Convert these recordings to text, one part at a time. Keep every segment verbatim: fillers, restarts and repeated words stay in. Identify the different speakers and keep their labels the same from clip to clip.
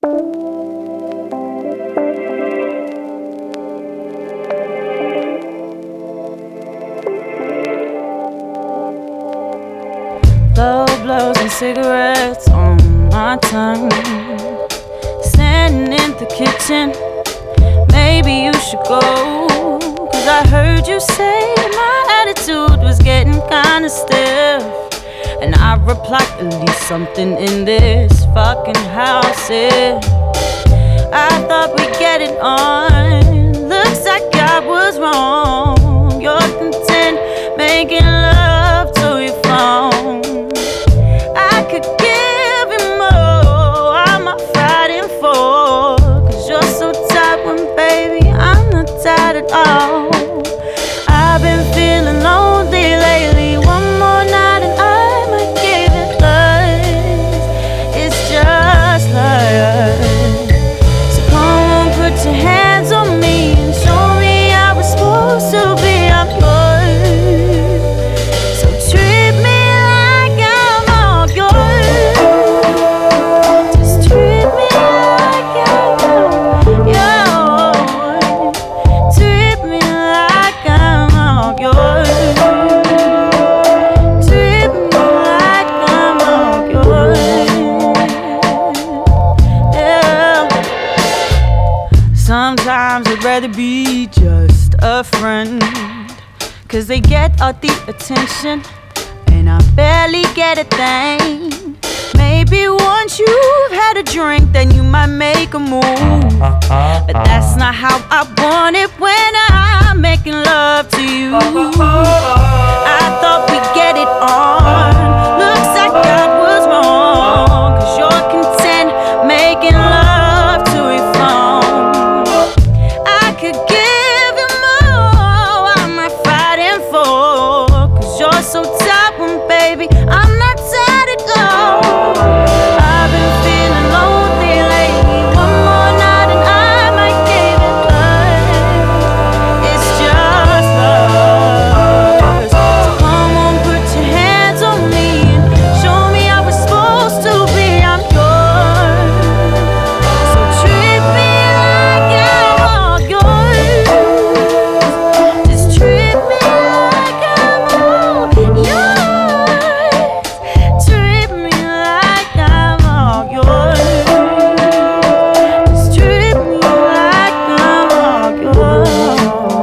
Speaker 1: Low blows and cigarettes on my tongue. Standing in the kitchen, maybe you should go. Cause I heard you say my attitude was getting kinda stiff. And I replied, at least something in this fucking house is. I thought we'd get it on. Looks like I was wrong. You're content making love to your phone. I could give you more. I'm not fighting for. Cause you're so tight when baby I'm not tight at all. I've been feeling lonely lately. One more night and I might give it less. It's just like so come on, put your hands on me and show me how we're supposed to be. I'm yours, so treat me like I'm all yours. Just treat me like I'm all yours. Treat me like I'm all yours. Treat me like I'm all yours. Yeah. Sometimes I'd rather be just a friend. Cause they get all the attention and I barely get a thing. Maybe once you've had a drink, then you might make a move. But that's not how I want it when I'm making love to you. I thought we'd get it on. Looks like I was wrong. Cause you're content making love to your phone. I could give you more. I'm not fighting for. Cause you're so tight when baby I'm not tight at all. I've been feeling lonely lately. One more night and I might give it less. It's just love. So come on, put your hands on me and show me how we're supposed to be. I'm yours, so treat me like I'm all yours. Just treat me like I'm all yours. Treat me like I'm all yours. Just treat me like I'm all yours.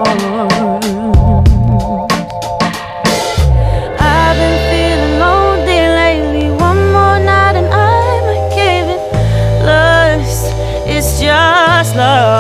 Speaker 1: I've been feeling lonely lately. One more night and I might give it less. It's just love.